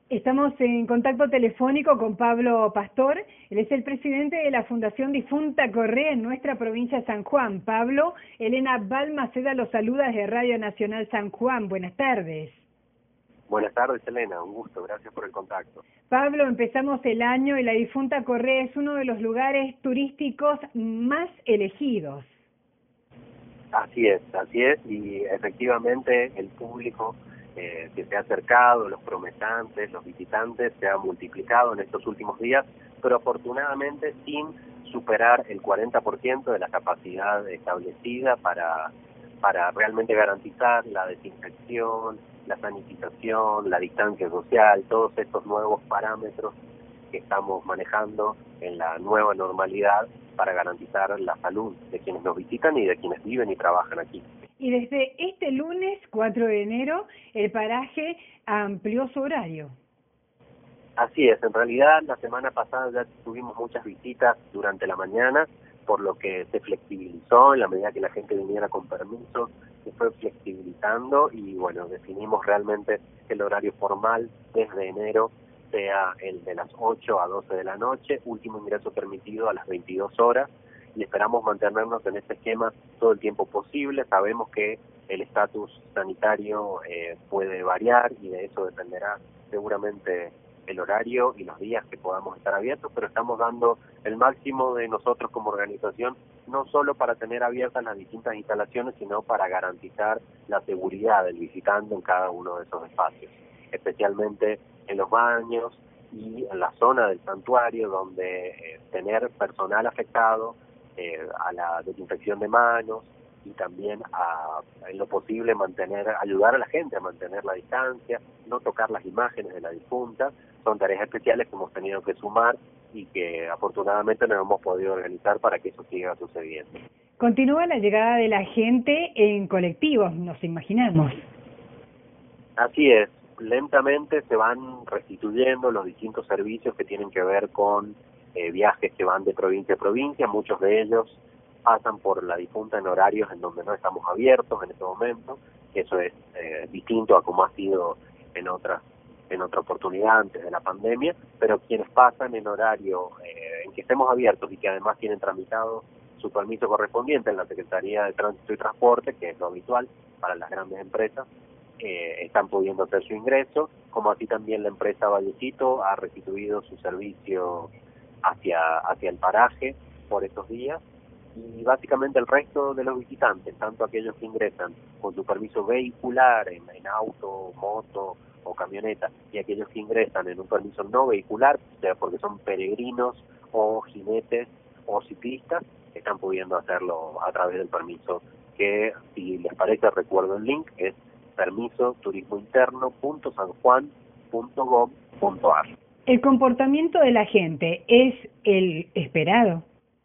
Estamos en contacto telefónico con Pablo Pastor. Él es el presidente de la Fundación Difunta Correa en nuestra provincia de San Juan. Pablo, Elena Balmaceda los saluda desde Radio Nacional San Juan. Buenas tardes. Buenas tardes, Elena. Un gusto. Gracias por el contacto. Pablo, empezamos el año y la Difunta Correa es uno de los lugares turísticos más elegidos. Así es, y efectivamente el público que se ha acercado, los promesantes, los visitantes, se ha multiplicado en estos últimos días, pero afortunadamente sin superar el 40% de la capacidad establecida para realmente garantizar la desinfección, la sanitización, la distancia social, todos estos nuevos parámetros que estamos manejando en la nueva normalidad para garantizar la salud de quienes nos visitan y de quienes viven y trabajan aquí. Y desde este lunes 4 de enero, el paraje amplió su horario. Así es, en realidad la semana pasada ya tuvimos muchas visitas durante la mañana, por lo que se flexibilizó en la medida que la gente viniera con permiso, se fue flexibilizando y bueno, definimos realmente que el horario formal desde enero sea el de las 8 a 12 de la noche, último ingreso permitido a las 22 horas, y esperamos mantenernos en este esquema todo el tiempo posible. Sabemos que el estatus sanitario puede variar y de eso dependerá seguramente el horario y los días que podamos estar abiertos, pero estamos dando el máximo de nosotros como organización, no solo para tener abiertas las distintas instalaciones, sino para garantizar la seguridad del visitante en cada uno de esos espacios, especialmente en los baños y en la zona del santuario, donde tener personal afectado a la desinfección de manos y también en lo posible ayudar a la gente a mantener la distancia, no tocar las imágenes de la difunta. Son tareas especiales que hemos tenido que sumar y que afortunadamente nos hemos podido organizar para que eso siga sucediendo. Continúa la llegada de la gente en colectivos, nos imaginamos. Así es, lentamente se van restituyendo los distintos servicios que tienen que ver con viajes que van de provincia a provincia. Muchos de ellos pasan por la difunta en horarios en donde no estamos abiertos en este momento. Eso es distinto a como ha sido en otra oportunidad antes de la pandemia, pero quienes pasan en horario en que estemos abiertos y que además tienen tramitado su permiso correspondiente en la Secretaría de Tránsito y Transporte, que es lo habitual para las grandes empresas, están pudiendo hacer su ingreso, como así también la empresa Vallecito ha restituido su servicio hacia el paraje por estos días, y básicamente el resto de los visitantes, tanto aquellos que ingresan con su permiso vehicular en auto, moto o camioneta, y aquellos que ingresan en un permiso no vehicular, o sea, porque son peregrinos o jinetes o ciclistas, están pudiendo hacerlo a través del permiso, que si les parece recuerdo el link, es permisoturismointerno.sanjuan.gov.ar. ¿El comportamiento de la gente es el esperado?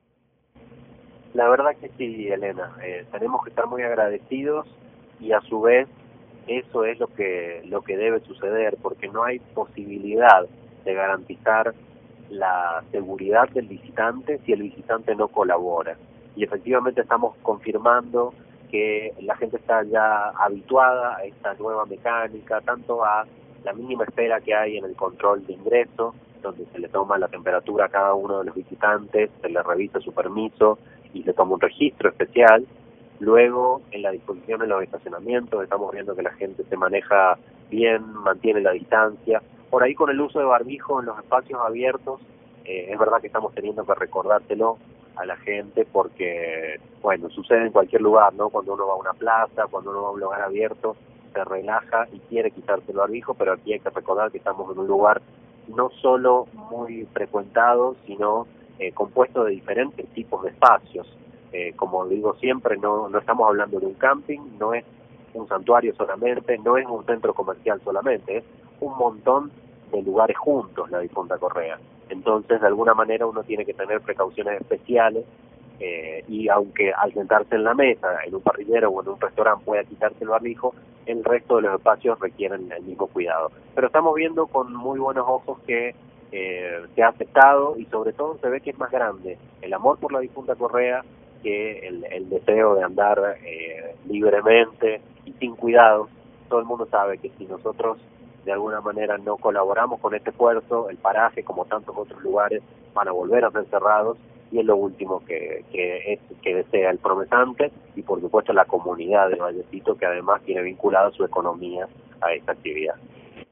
La verdad que sí, Elena. Tenemos que estar muy agradecidos y a su vez eso es lo que debe suceder, porque no hay posibilidad de garantizar la seguridad del visitante si el visitante no colabora. Y efectivamente estamos confirmando que la gente está ya habituada a esta nueva mecánica, tanto a la mínima espera que hay en el control de ingreso, donde se le toma la temperatura a cada uno de los visitantes, se le revisa su permiso y se toma un registro especial. Luego, en la disposición en los estacionamientos, estamos viendo que la gente se maneja bien, mantiene la distancia. Por ahí, con el uso de barbijo en los espacios abiertos, es verdad que estamos teniendo que recordárselo a la gente porque, bueno, sucede en cualquier lugar, ¿no? Cuando uno va a una plaza, cuando uno va a un lugar abierto, se relaja y quiere quitarse el barbijo, pero aquí hay que recordar que estamos en un lugar no solo muy frecuentado, sino compuesto de diferentes tipos de espacios. Como digo siempre, no estamos hablando de un camping, no es un santuario solamente, no es un centro comercial solamente, es un montón de lugares juntos la Difunta Correa. Entonces, de alguna manera uno tiene que tener precauciones especiales y aunque al sentarse en la mesa, en un parrillero o en un restaurante pueda quitarse el barbijo, el resto de los espacios requieren el mismo cuidado. Pero estamos viendo con muy buenos ojos que se ha aceptado y sobre todo se ve que es más grande el amor por la Difunta Correa que el deseo de andar libremente y sin cuidados. Todo el mundo sabe que si nosotros de alguna manera no colaboramos con este esfuerzo, el paraje, como tantos otros lugares, van a volver a ser cerrados, y es lo último que desea el promesante y por supuesto la comunidad de Vallecito, que además tiene vinculada su economía a esta actividad.